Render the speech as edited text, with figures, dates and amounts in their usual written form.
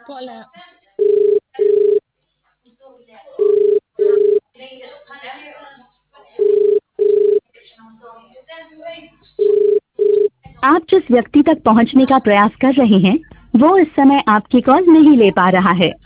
Call है। आप जिस व्यक्ति तक पहुंचने का प्रयास कर रहे हैं वो इस समय आपकी कॉल नहीं ले पा रहा है।